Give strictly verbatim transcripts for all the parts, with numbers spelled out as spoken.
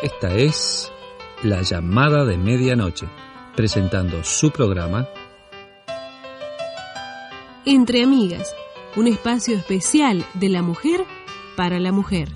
Esta es La Llamada de Medianoche, presentando su programa Entre Amigas, un espacio especial de la mujer para la mujer.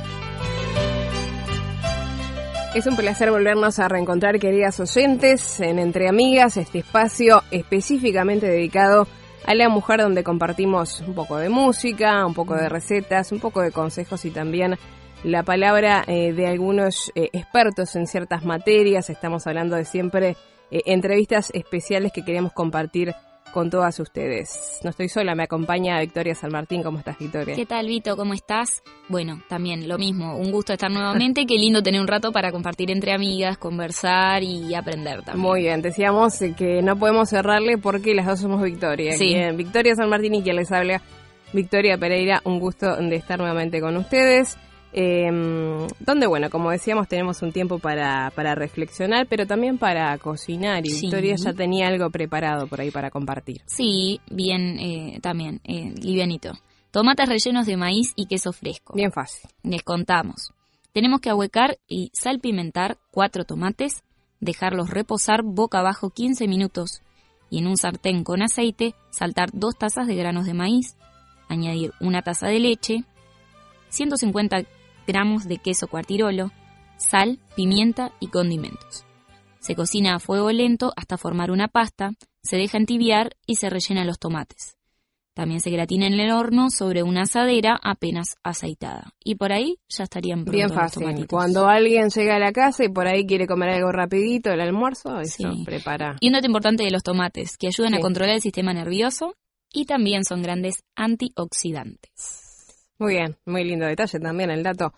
Es un placer volvernos a reencontrar, queridas oyentes, en Entre Amigas, este espacio específicamente dedicado a la mujer, donde compartimos un poco de música, un poco de recetas, un poco de consejos y también la palabra eh, de algunos eh, expertos en ciertas materias. Estamos hablando de siempre eh, entrevistas especiales que queremos compartir con todas ustedes. No estoy sola, me acompaña Victoria San Martín. ¿Cómo estás, Victoria? ¿Qué tal, Vito? ¿Cómo estás? Bueno, también lo mismo, un gusto estar nuevamente. Qué lindo tener un rato para compartir entre amigas, conversar y aprender también. Muy bien, decíamos que no podemos cerrarle porque las dos somos Victoria. Sí. Quien, Victoria San Martín y quien les habla, Victoria Pereira. Un gusto de estar nuevamente con ustedes. Eh, donde, bueno, como decíamos, tenemos un tiempo para, para reflexionar, pero también para cocinar. Y Sí. Victoria ya tenía algo preparado por ahí para compartir. Sí, bien, eh, también, eh, livianito. Tomates rellenos de maíz y queso fresco. Bien fácil. Les contamos. Tenemos que ahuecar y salpimentar cuatro tomates, dejarlos reposar boca abajo quince minutos y en un sartén con aceite saltar dos tazas de granos de maíz, añadir una taza de leche, ciento cincuenta gramos de queso cuartirolo, sal, pimienta y condimentos. Se cocina a fuego lento hasta formar una pasta, se deja entibiar y se rellenan los tomates. También se gratina en el horno sobre una asadera apenas aceitada. Y por ahí ya estarían prontos Bien los fácil. tomatitos. Cuando alguien llega a la casa y por ahí quiere comer algo rapidito, el almuerzo, eso Sí. prepara. Y un dato importante de los tomates, que ayudan Sí. a controlar el sistema nervioso y también son grandes antioxidantes. Muy bien, muy lindo detalle también el dato.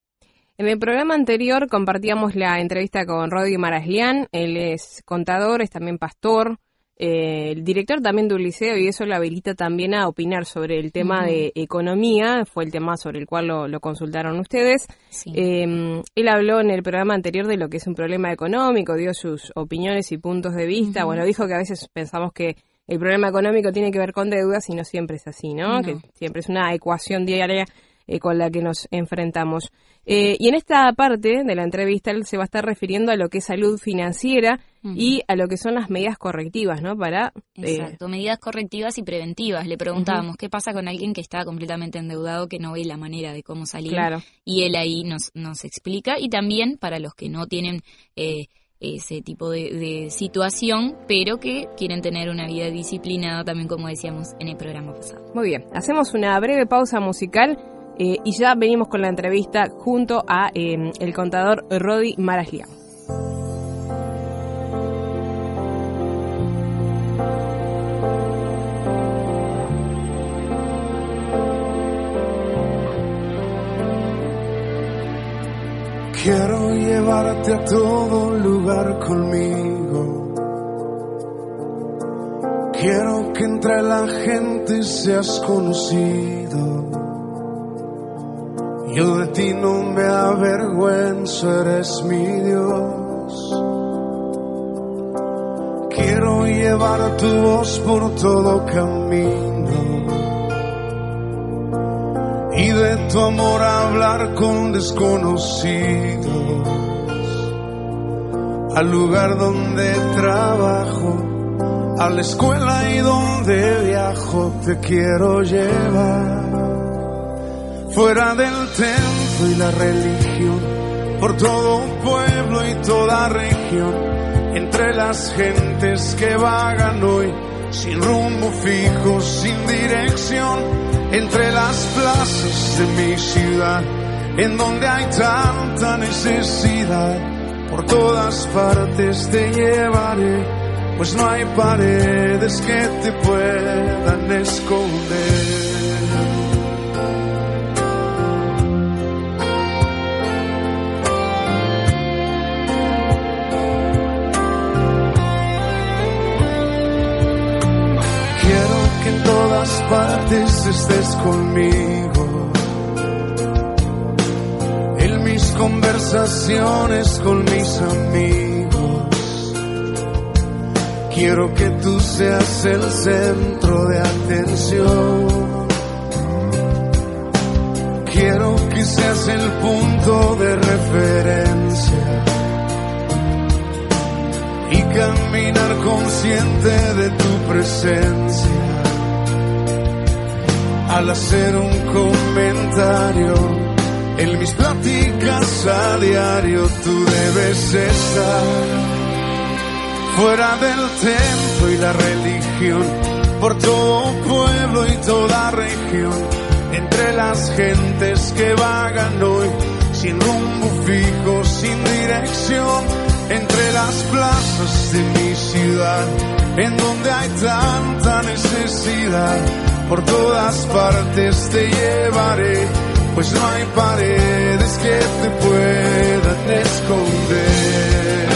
En el programa anterior compartíamos la entrevista con Rodi Maraslián. Él es contador, es también pastor, eh, el director también de un liceo, y eso lo habilita también a opinar sobre el tema Uh-huh. de economía. Fue el tema sobre el cual lo, lo consultaron ustedes. Sí. Eh, él habló en el programa anterior de lo que es un problema económico, dio sus opiniones y puntos de vista. Uh-huh. Bueno, dijo que a veces pensamos que el problema económico tiene que ver con deudas y no siempre es así, ¿no? No. Que siempre es una ecuación diaria eh, con la que nos enfrentamos. Eh, y en esta parte de la entrevista él se va a estar refiriendo a lo que es salud financiera Uh-huh. y a lo que son las medidas correctivas, ¿no? Para eh, Exacto, medidas correctivas y preventivas. Le preguntábamos qué pasa con alguien que está completamente endeudado, que no ve la manera de cómo salir. Claro. Y él ahí nos, nos explica. Y también para los que no tienen eh, ese tipo de, de situación, pero que quieren tener una vida disciplinada, también como decíamos en el programa pasado. Muy bien, hacemos una breve pausa musical eh, y ya venimos con la entrevista junto a eh, el contador Rodi Maraslián. Quiero llevarte a todo lugar conmigo. Quiero que entre la gente seas conocido. Yo de ti no me avergüenzo, eres mi Dios. Quiero llevar tu voz por todo camino y de tu amor hablar con desconocidos. Al lugar donde trabajo, a la escuela y donde viajo, te quiero llevar. Fuera del templo y la religión, por todo pueblo y toda región, entre las gentes que vagan hoy, sin rumbo fijo, sin dirección, entre las plazas de mi ciudad, en donde hay tanta necesidad, por todas partes te llevaré, pues no hay paredes que te puedan esconder. En todas partes estés conmigo, en mis conversaciones con mis amigos. Quiero que tú seas el centro de atención. quiero que seas el punto de referencia y caminar consciente de tu presencia. Al hacer un comentario en mis pláticas a diario, tú debes estar fuera del templo y la religión, por todo pueblo y toda región, entre las gentes que vagan hoy, sin rumbo fijo, sin dirección, entre las plazas de mi ciudad, en donde hay tanta necesidad, por todas partes te llevaré, pues no hay paredes que te puedan esconder.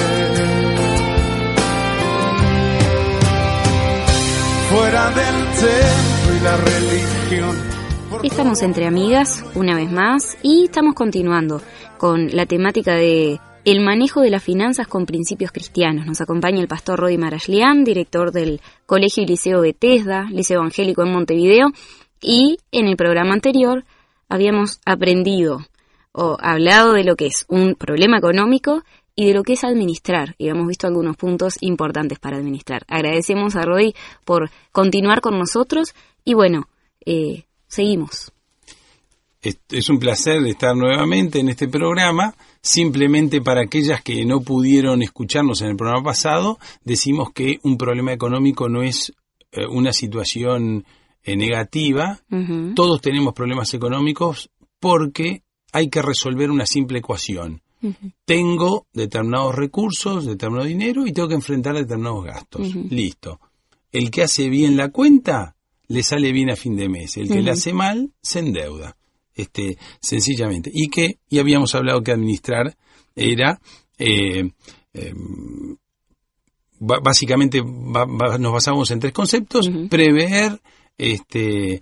Fuera del templo y la religión. Estamos entre amigas, una vez más, y estamos continuando con la temática de el manejo de las finanzas con principios cristianos. Nos acompaña el pastor Rodi Marashlian, director del Colegio y Liceo Bethesda, Liceo Evangélico en Montevideo, y en el programa anterior habíamos aprendido o hablado de lo que es un problema económico y de lo que es administrar, y hemos visto algunos puntos importantes para administrar. Agradecemos a Rodi por continuar con nosotros, y bueno, eh, seguimos. Es, es un placer estar nuevamente en este programa. Simplemente para aquellas que no pudieron escucharnos en el programa pasado, decimos que un problema económico no es eh, una situación eh, negativa. Uh-huh. Todos tenemos problemas económicos porque hay que resolver una simple ecuación. Uh-huh. Tengo determinados recursos, determinado dinero y tengo que enfrentar determinados gastos. Uh-huh. Listo. El que hace bien la cuenta le sale bien a fin de mes. El que uh-huh. le hace mal se endeuda. Este, sencillamente. Y que, y habíamos hablado que administrar era, eh, eh, b- básicamente b- b- nos basamos en tres conceptos: uh-huh. prever, este,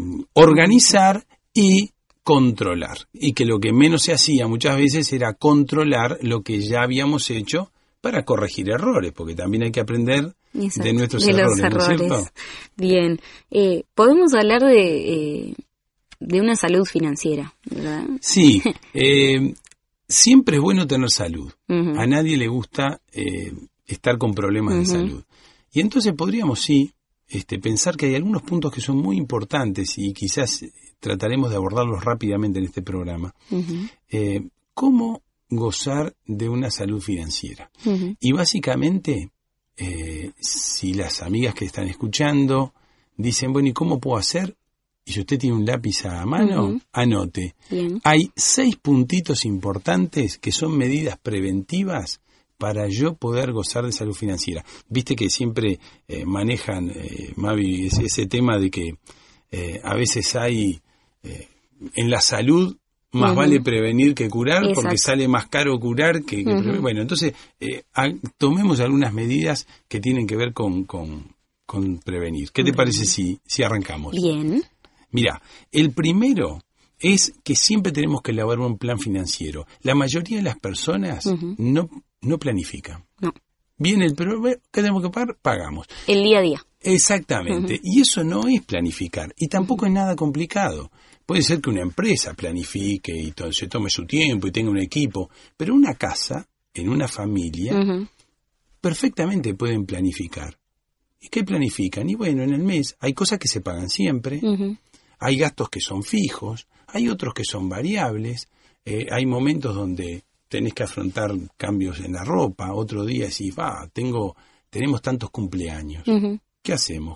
organizar y controlar. Y que lo que menos se hacía muchas veces era controlar lo que ya habíamos hecho para corregir errores, porque también hay que aprender Exacto, de nuestros de errores, los errores. ¿no es cierto? Bien. Eh, podemos hablar de... Eh, de una salud financiera, ¿verdad? Sí, eh, siempre es bueno tener salud. Uh-huh. A nadie le gusta eh, estar con problemas uh-huh. de salud. Y entonces podríamos, sí, este, pensar que hay algunos puntos que son muy importantes y quizás trataremos de abordarlos rápidamente en este programa. Uh-huh. Eh, ¿Cómo gozar de una salud financiera? Uh-huh. Y básicamente, eh, si las amigas que están escuchando dicen, bueno, ¿y cómo puedo hacer? Y si usted tiene un lápiz a mano, uh-huh. anote. Bien. Hay seis puntitos importantes que son medidas preventivas para yo poder gozar de salud financiera. Viste que siempre eh, manejan, eh, Mavi, ese, ese tema de que eh, a veces hay, eh, en la salud, más uh-huh. vale prevenir que curar, Exacto. porque sale más caro curar que, que uh-huh. prevenir. Bueno, entonces, eh, a, tomemos algunas medidas que tienen que ver con, con, con prevenir. ¿Qué te uh-huh. parece si, si arrancamos? Bien. Mira, el primero es que siempre tenemos que elaborar un plan financiero. La mayoría de las personas uh-huh. no, no planifican. No. Viene el problema, ¿qué tenemos que pagar? Pagamos. El día a día. Exactamente. Uh-huh. Y eso no es planificar. Y tampoco uh-huh. es nada complicado. Puede ser que una empresa planifique y to- se tome su tiempo y tenga un equipo. Pero una casa, en una familia, uh-huh. perfectamente pueden planificar. ¿Y qué planifican? Y bueno, en el mes hay cosas que se pagan siempre. Uh-huh. Hay gastos que son fijos, hay otros que son variables, eh, hay momentos donde tenés que afrontar cambios en la ropa, otro día decís, ah, tengo, tenemos tantos cumpleaños, uh-huh. ¿qué hacemos?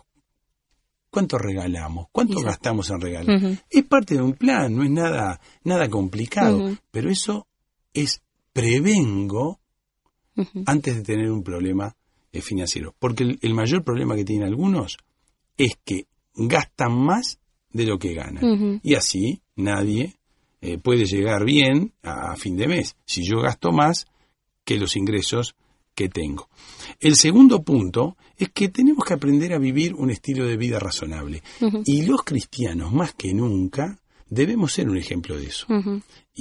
¿Cuánto regalamos? ¿Cuánto Exacto. gastamos en regalar? Uh-huh. Es parte de un plan, no es nada, nada complicado, uh-huh. pero eso es prevengo uh-huh. antes de tener un problema eh, financiero, porque el, el mayor problema que tienen algunos es que gastan más de lo que ganan. Uh-huh. Y así nadie eh, puede llegar bien a, a fin de mes, si yo gasto más que los ingresos que tengo. El segundo punto es que tenemos que aprender a vivir un estilo de vida razonable. Uh-huh. Y los cristianos, más que nunca, debemos ser un ejemplo de eso. Uh-huh.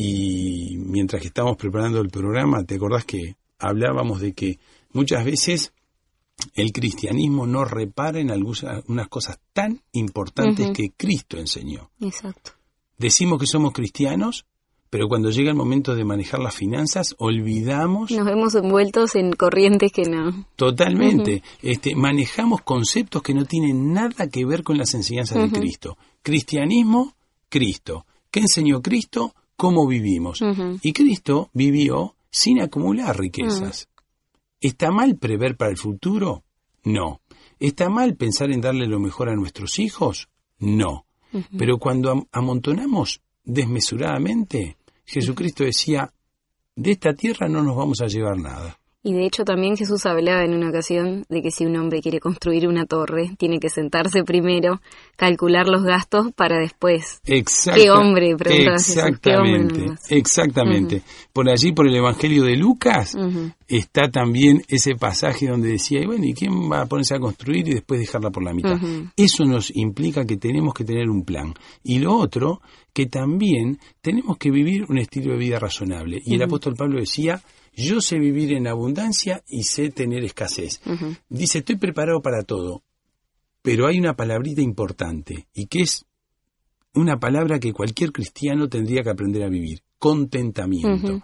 Y mientras que estábamos preparando el programa, ¿te acordás que hablábamos de que muchas veces el cristianismo no repara en algunas unas cosas tan importantes uh-huh. que Cristo enseñó? Exacto. decimos que somos cristianos, pero cuando llega el momento de manejar las finanzas, olvidamos... Nos vemos envueltos en corrientes que no... Totalmente. Uh-huh. Este, manejamos conceptos que no tienen nada que ver con las enseñanzas uh-huh. de Cristo. Cristianismo, Cristo. ¿Qué enseñó Cristo? ¿Cómo vivimos? Uh-huh. Y Cristo vivió sin acumular riquezas. Uh-huh. ¿Está mal prever para el futuro? No. ¿Está mal pensar en darle lo mejor a nuestros hijos? No. Uh-huh. Pero cuando am- amontonamos desmesuradamente, Jesucristo decía, de esta tierra no nos vamos a llevar nada. Y de hecho también Jesús hablaba en una ocasión de que si un hombre quiere construir una torre, tiene que sentarse primero, calcular los gastos para después. Exacto. ¿Qué hombre? Preguntaba Exactamente, Jesús. ¿Qué exactamente. Uh-huh. Por allí, por el Evangelio de Lucas, uh-huh. está también ese pasaje donde decía, y bueno, ¿y quién va a ponerse a construir y después dejarla por la mitad? Uh-huh. Eso nos implica que tenemos que tener un plan. Y lo otro, que también tenemos que vivir un estilo de vida razonable. Y uh-huh. el apóstol Pablo decía, yo sé vivir en abundancia y sé tener escasez. Uh-huh. Dice, estoy preparado para todo, pero hay una palabrita importante, y que es una palabra que cualquier cristiano tendría que aprender a vivir, contentamiento. Uh-huh.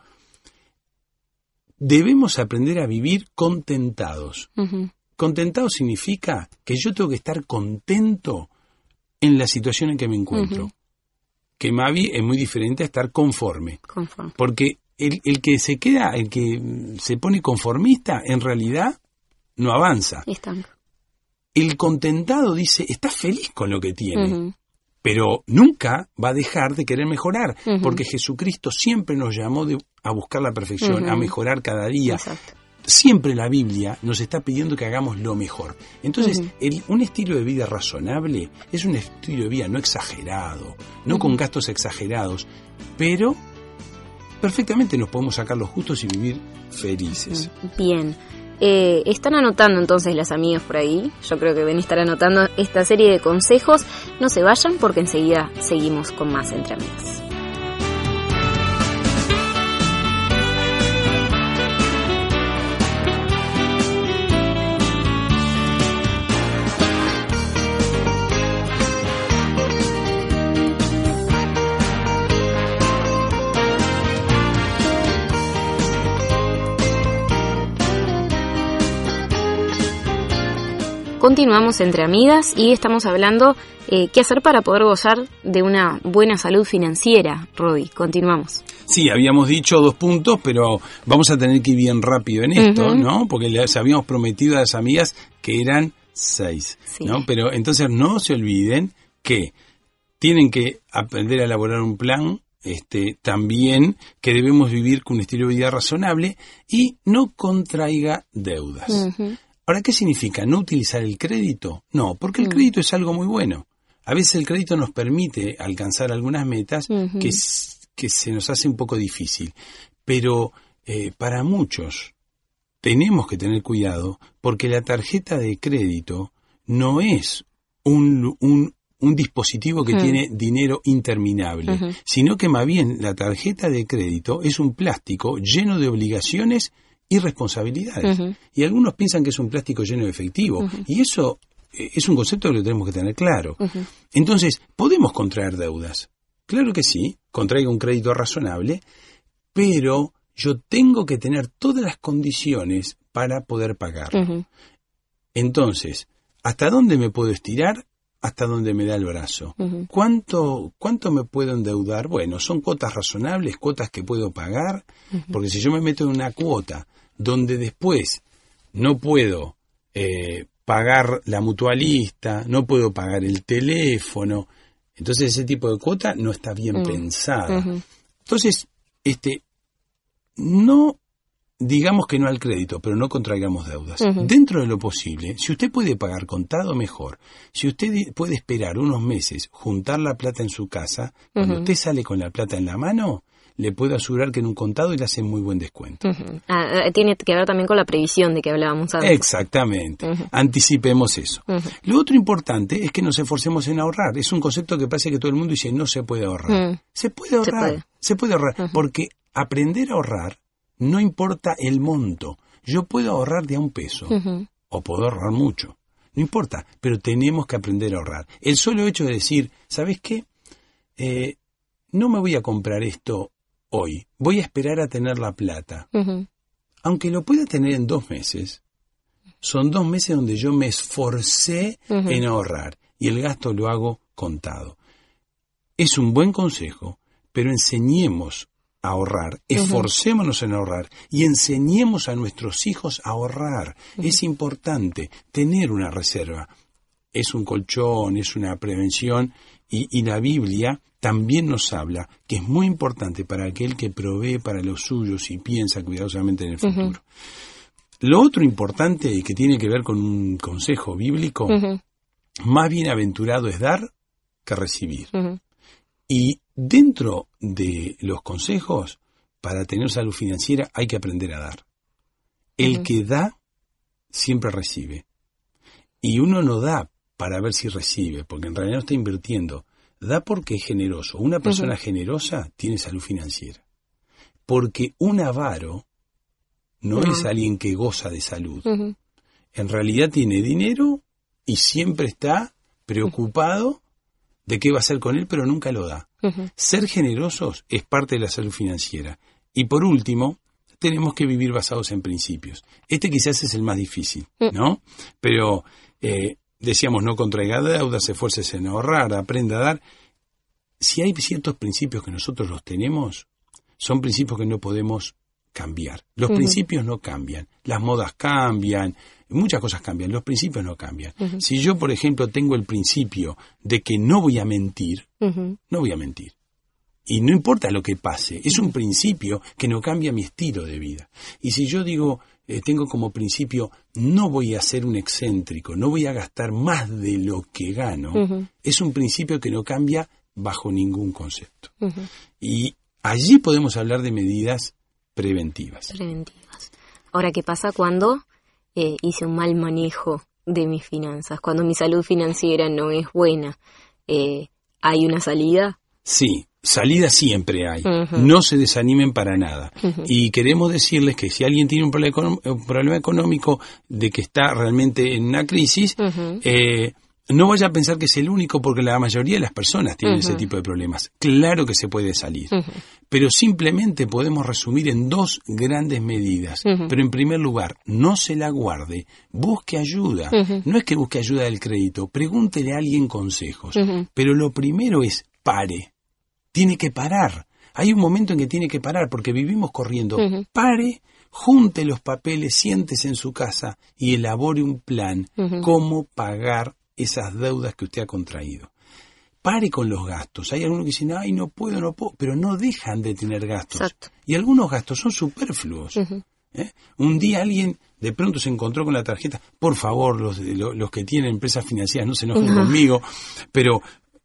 Debemos aprender a vivir contentados. Uh-huh. Contentado significa que yo tengo que estar contento en la situación en que me encuentro. Uh-huh. Que Mavi es muy diferente a estar conforme. Conforme. Porque El, el que se queda, el que se pone conformista, en realidad no avanza. Estanco. El contentado dice, está feliz con lo que tiene, uh-huh. pero nunca va a dejar de querer mejorar, uh-huh. porque Jesucristo siempre nos llamó de, a buscar la perfección, uh-huh. a mejorar cada día. Exacto. Siempre la Biblia nos está pidiendo que hagamos lo mejor. Entonces, uh-huh. el, un estilo de vida razonable es un estilo de vida no exagerado, no uh-huh. con gastos exagerados, pero perfectamente nos podemos sacar los justos y vivir felices. Bien. Eh, ¿Están anotando entonces las amigas por ahí? Yo creo que deben estar anotando esta serie de consejos. No se vayan porque enseguida seguimos con más Entre Amigas. Continuamos Entre Amigas y estamos hablando eh, qué hacer para poder gozar de una buena salud financiera. Rodi, continuamos. Sí, habíamos dicho dos puntos, pero vamos a tener que ir bien rápido en esto, uh-huh. ¿no? Porque les habíamos prometido a las amigas que eran seis, sí. ¿no? Pero entonces no se olviden que tienen que aprender a elaborar un plan, este, también que debemos vivir con un estilo de vida razonable y no contraiga deudas. Uh-huh. Ahora, ¿qué significa? ¿No utilizar el crédito? No, porque el mm. crédito es algo muy bueno. A veces el crédito nos permite alcanzar algunas metas uh-huh. que, que se nos hace un poco difícil. Pero eh, para muchos tenemos que tener cuidado porque la tarjeta de crédito no es un, un, un dispositivo que uh-huh. tiene dinero interminable, uh-huh. sino que más bien la tarjeta de crédito es un plástico lleno de obligaciones y responsabilidades. Uh-huh. Y algunos piensan que es un plástico lleno de efectivo. Uh-huh. Y eso eh, es un concepto que lo tenemos que tener claro. Uh-huh. Entonces, ¿podemos contraer deudas? Claro que sí, contraiga un crédito razonable, pero yo tengo que tener todas las condiciones para poder pagarlo. Uh-huh. Entonces, ¿hasta dónde me puedo estirar? Hasta donde me da el brazo. Uh-huh. ¿Cuánto, ¿Cuánto me puedo endeudar? Bueno, son cuotas razonables, cuotas que puedo pagar, uh-huh. porque si yo me meto en una cuota donde después no puedo eh, pagar la mutualista, no puedo pagar el teléfono, entonces ese tipo de cuota no está bien uh-huh. pensada. Uh-huh. Entonces, este, no digamos que no al crédito, pero no contraigamos deudas. Uh-huh. Dentro de lo posible, si usted puede pagar contado, mejor. Si usted puede esperar unos meses, juntar la plata en su casa, cuando uh-huh. usted sale con la plata en la mano, le puedo asegurar que en un contado le hacen muy buen descuento. Uh-huh. Ah, tiene que ver también con la previsión de que hablábamos antes. Exactamente. Uh-huh. Anticipemos eso. Uh-huh. Lo otro importante es que nos esforcemos en ahorrar. Es un concepto que parece que todo el mundo dice no se puede ahorrar. Uh-huh. Se puede ahorrar. Se puede, se puede ahorrar. Uh-huh. Porque aprender a ahorrar no importa el monto. Yo puedo ahorrar de a un peso. Uh-huh. O puedo ahorrar mucho. No importa. Pero tenemos que aprender a ahorrar. El solo hecho de decir, ¿sabes qué? Eh, no me voy a comprar esto hoy, voy a esperar a tener la plata. Uh-huh. Aunque lo pueda tener en dos meses, son dos meses donde yo me esforcé uh-huh. en ahorrar y el gasto lo hago contado. Es un buen consejo, pero enseñemos a ahorrar, uh-huh. esforcémonos en ahorrar y enseñemos a nuestros hijos a ahorrar. Uh-huh. Es importante tener una reserva. Es un colchón, es una prevención y, y la Biblia también nos habla que es muy importante para aquel que provee para los suyos y piensa cuidadosamente en el futuro. Uh-huh. Lo otro importante y que tiene que ver con un consejo bíblico, uh-huh. más bienaventurado es dar que recibir. Uh-huh. Y dentro de los consejos, para tener salud financiera hay que aprender a dar. El uh-huh. que da, siempre recibe. Y uno no da para ver si recibe, porque en realidad no está invirtiendo. Da porque es generoso. Una persona uh-huh. generosa tiene salud financiera. Porque un avaro no uh-huh. es alguien que goza de salud. Uh-huh. En realidad tiene dinero y siempre está preocupado uh-huh. de qué va a hacer con él, pero nunca lo da. Uh-huh. Ser generosos es parte de la salud financiera. Y por último, tenemos que vivir basados en principios. Este quizás es el más difícil, ¿no? Pero eh, decíamos, no contraiga deudas, esfuércese en ahorrar, aprenda a dar. Si hay ciertos principios que nosotros los tenemos, son principios que no podemos cambiar. Los uh-huh. principios no cambian. Las modas cambian, muchas cosas cambian. Los principios no cambian. Uh-huh. Si yo, por ejemplo, tengo el principio de que no voy a mentir, uh-huh. no voy a mentir. Y no importa lo que pase, es un principio que no cambia mi estilo de vida. Y si yo digo, eh, tengo como principio, no voy a ser un excéntrico, no voy a gastar más de lo que gano, uh-huh. es un principio que no cambia bajo ningún concepto. Uh-huh. Y allí podemos hablar de medidas preventivas. Preventivas. Ahora, ¿qué pasa cuando eh, hice un mal manejo de mis finanzas? Cuando mi salud financiera no es buena, eh, ¿hay una salida? Sí. Salida siempre hay, uh-huh. no se desanimen para nada. Uh-huh. Y queremos decirles que si alguien tiene un problema, económico, un problema económico de que está realmente en una crisis, uh-huh. eh, no vaya a pensar que es el único, porque la mayoría de las personas tienen uh-huh. ese tipo de problemas. Claro que se puede salir, uh-huh. pero simplemente podemos resumir en dos grandes medidas. Uh-huh. Pero en primer lugar, no se la guarde, busque ayuda. Uh-huh. No es que busque ayuda del crédito, pregúntele a alguien consejos. Uh-huh. Pero lo primero es pare. Tiene que parar. Hay un momento en que tiene que parar porque vivimos corriendo. Uh-huh. Pare, junte los papeles, siéntese en su casa y elabore un plan uh-huh. cómo pagar esas deudas que usted ha contraído. Pare con los gastos. Hay algunos que dicen, ay, no puedo, no puedo, pero no dejan de tener gastos. Exacto. Y algunos gastos son superfluos. Uh-huh. ¿Eh? Un día alguien de pronto se encontró con la tarjeta. Por favor, los, los, los que tienen empresas financieras no se enojen uh-huh. conmigo, pero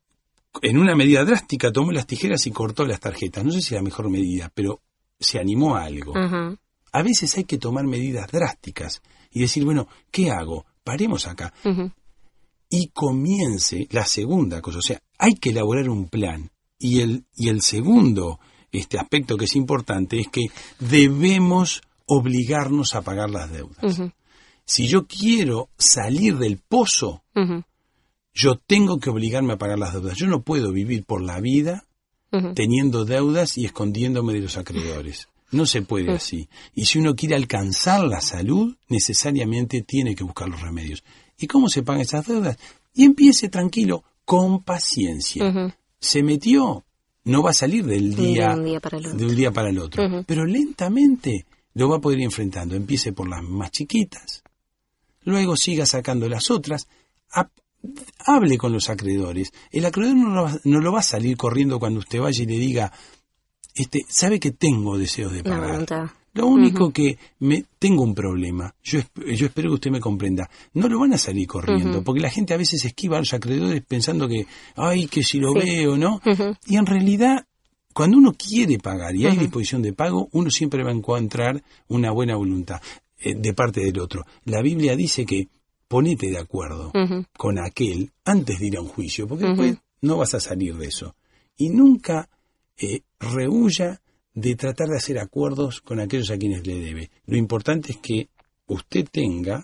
en una medida drástica tomó las tijeras y cortó las tarjetas. No sé si es la mejor medida, pero se animó a algo. Uh-huh. A veces hay que tomar medidas drásticas y decir, bueno, ¿qué hago? Paremos acá. Uh-huh. Y comience la segunda cosa. O sea, hay que elaborar un plan. Y el, y el segundo este aspecto que es importante es que debemos obligarnos a pagar las deudas. Uh-huh. Si yo quiero salir del pozo, uh-huh. yo tengo que obligarme a pagar las deudas. Yo no puedo vivir por la vida uh-huh. teniendo deudas y escondiéndome de los acreedores. No se puede uh-huh. así. Y si uno quiere alcanzar la salud, necesariamente tiene que buscar los remedios. ¿Y cómo se pagan esas deudas? Y empiece tranquilo, con paciencia. Uh-huh. Se metió, no va a salir del día, de un día para el otro. De un día para el otro. Uh-huh. Pero lentamente lo va a poder ir enfrentando. Empiece por las más chiquitas, luego siga sacando las otras. A, hable con los acreedores. El acreedor no lo, no lo va a salir corriendo cuando usted vaya y le diga, este, sabe que tengo deseos de pagar. No, lo único uh-huh. que me tengo un problema. Yo, yo espero que usted me comprenda. No lo van a salir corriendo, uh-huh. porque la gente a veces esquiva a los acreedores pensando que, ay, que si lo sí. veo, ¿no? Uh-huh. Y en realidad, cuando uno quiere pagar y hay uh-huh. disposición de pago, uno siempre va a encontrar una buena voluntad eh, de parte del otro. La Biblia dice que ponete de acuerdo uh-huh. con aquel antes de ir a un juicio, porque uh-huh. después no vas a salir de eso. Y nunca eh, rehuya de tratar de hacer acuerdos con aquellos a quienes le debe. Lo importante es que usted tenga,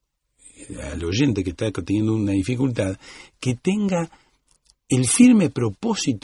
al oyente que está teniendo una dificultad, que tenga el firme propósito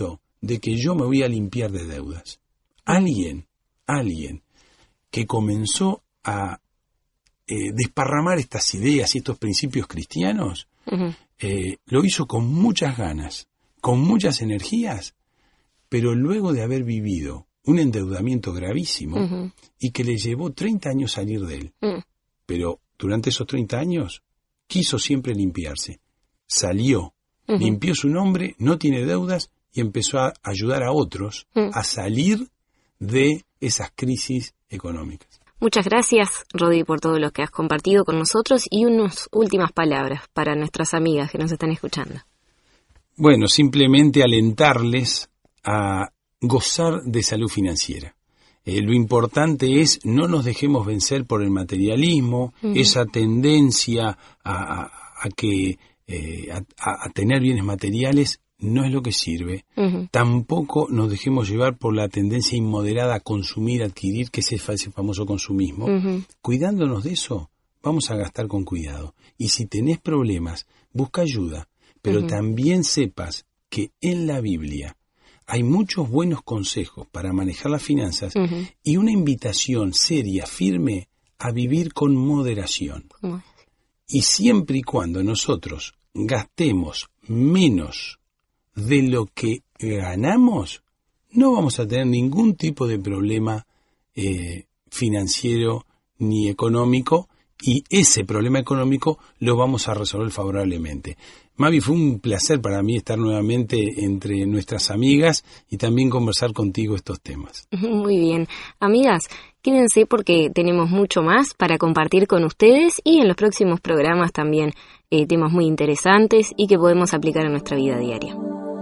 de que yo me voy a limpiar de deudas. Alguien, alguien que comenzó a eh, desparramar estas ideas y estos principios cristianos, uh-huh. eh, lo hizo con muchas ganas, con muchas energías, pero luego de haber vivido un endeudamiento gravísimo uh-huh. y que le llevó treinta años salir de él. Uh-huh. Pero durante esos treinta años quiso siempre limpiarse. Salió, uh-huh. limpió su nombre, no tiene deudas y empezó a ayudar a otros uh-huh. a salir de esas crisis económicas. Muchas gracias, Rodi, por todo lo que has compartido con nosotros y unas últimas palabras para nuestras amigas que nos están escuchando. Bueno, simplemente alentarles a gozar de salud financiera. Eh, lo importante es no nos dejemos vencer por el materialismo, uh-huh. esa tendencia a, a, a que eh, a, a tener bienes materiales no es lo que sirve. Uh-huh. Tampoco nos dejemos llevar por la tendencia inmoderada a consumir, adquirir, que es ese famoso consumismo. Uh-huh. Cuidándonos de eso, vamos a gastar con cuidado. Y si tenés problemas, busca ayuda, pero uh-huh. también sepas que en la Biblia hay muchos buenos consejos para manejar las finanzas uh-huh. y una invitación seria, firme, a vivir con moderación. Uh-huh. Y siempre y cuando nosotros gastemos menos de lo que ganamos, no vamos a tener ningún tipo de problema eh, financiero ni económico, y ese problema económico lo vamos a resolver favorablemente. Mavi, fue un placer para mí estar nuevamente entre nuestras amigas y también conversar contigo estos temas. Muy bien. Amigas, quédense porque tenemos mucho más para compartir con ustedes y en los próximos programas también eh, temas muy interesantes y que podemos aplicar a nuestra vida diaria.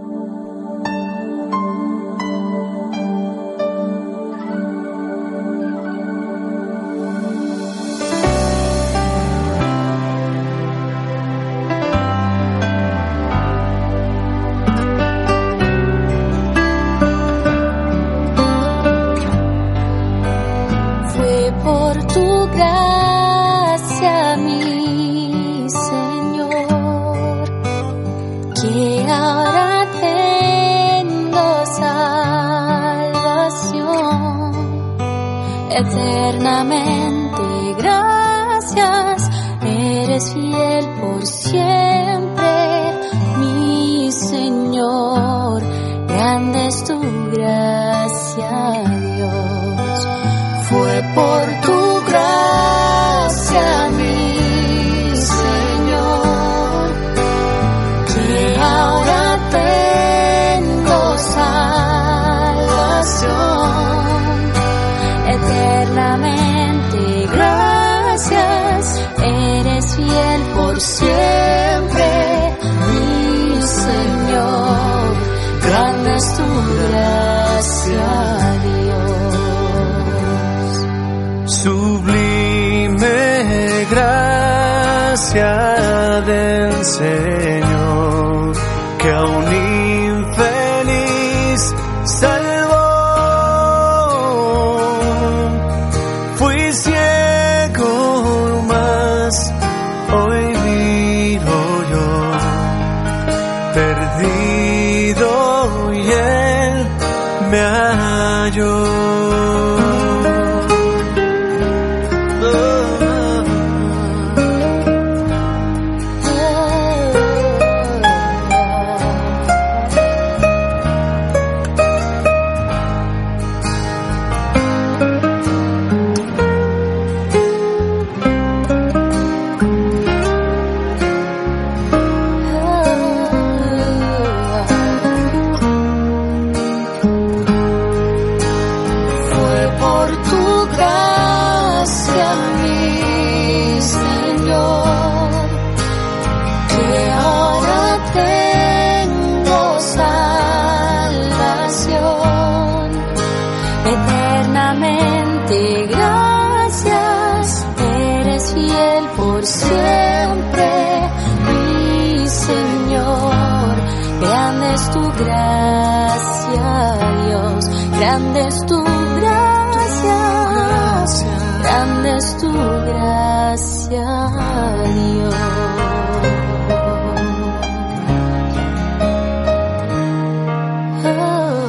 Eternamente gracias, eres fiel por siempre, mi Señor, grande es tu gracia, Dios. Fue por tu gracia, mi Señor, que ahora tengo salvación. Eternamente gracias, eres fiel por siempre, mi Señor, grande es tu gracia, Dios. Sublime gracia del Señor, que a un infeliz salvó. Eternamente gracias, eres fiel por siempre, mi Señor, grande es tu gracia, Dios, grande es tu gracia, grande es tu gracia, Dios. Oh.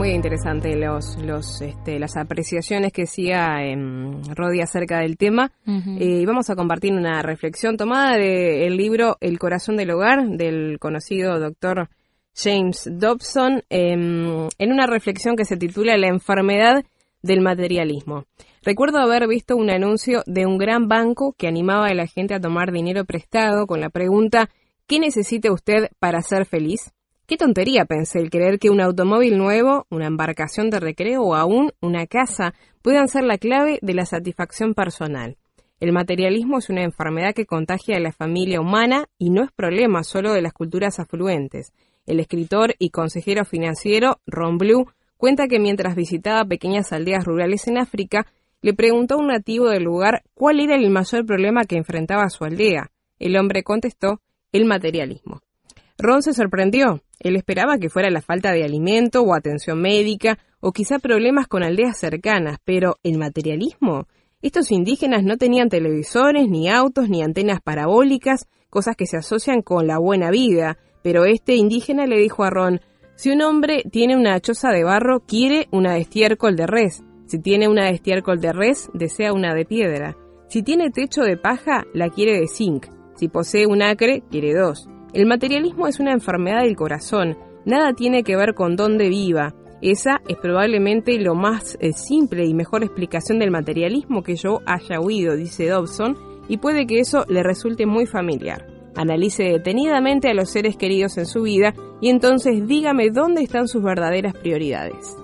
muy interesante los, los, este, las apreciaciones que hacía eh, Rodi acerca del tema. Uh-huh. Eh, y vamos a compartir una reflexión tomada del libro El corazón del hogar, del conocido doctor James Dobson, eh, en una reflexión que se titula La enfermedad del materialismo. Recuerdo haber visto un anuncio de un gran banco que animaba a la gente a tomar dinero prestado con la pregunta ¿qué necesita usted para ser feliz? Qué tontería, pensé, el creer que un automóvil nuevo, una embarcación de recreo o aún una casa puedan ser la clave de la satisfacción personal. El materialismo es una enfermedad que contagia a la familia humana y no es problema solo de las culturas afluentes. El escritor y consejero financiero Ron Blue cuenta que mientras visitaba pequeñas aldeas rurales en África, le preguntó a un nativo del lugar cuál era el mayor problema que enfrentaba a su aldea. El hombre contestó, el materialismo. Ron se sorprendió. Él esperaba que fuera la falta de alimento o atención médica o quizá problemas con aldeas cercanas, pero ¿el materialismo? Estos indígenas no tenían televisores, ni autos, ni antenas parabólicas, cosas que se asocian con la buena vida, pero este indígena le dijo a Ron, si un hombre tiene una choza de barro, quiere una de estiércol de res. Si tiene una de estiércol de res, desea una de piedra. Si tiene techo de paja, la quiere de zinc. Si posee un acre, quiere dos. El materialismo es una enfermedad del corazón. Nada tiene que ver con dónde viva. Esa es probablemente lo más eh, simple y mejor explicación del materialismo que yo haya oído, dice Dobson, y puede que eso le resulte muy familiar. Analice detenidamente a los seres queridos en su vida y entonces dígame dónde están sus verdaderas prioridades.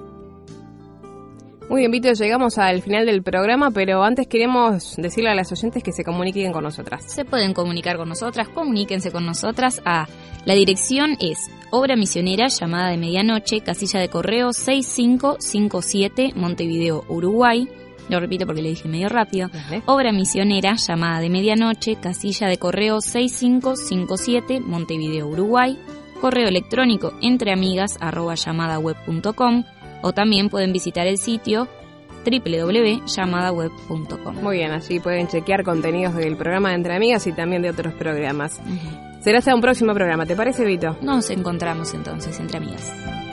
Muy bien, Vito, llegamos al final del programa, pero antes queremos decirle a las oyentes que se comuniquen con nosotras. Se pueden comunicar con nosotras, comuníquense con nosotras a... La dirección es Obra Misionera, Llamada de Medianoche, casilla de correo seis cinco cinco siete, Montevideo, Uruguay. Lo repito porque le dije medio rápido. Uh-huh. Obra Misionera, Llamada de Medianoche, casilla de correo seis cinco cinco siete, Montevideo, Uruguay. Correo electrónico entreamigas arroba llamadaweb punto com. O también pueden visitar el sitio doble u doble u doble u punto llamadaweb punto com. Muy bien, allí pueden chequear contenidos del programa de Entre Amigas y también de otros programas. Uh-huh. Será hasta un próximo programa, ¿te parece, Vito? Nos encontramos entonces, Entre Amigas.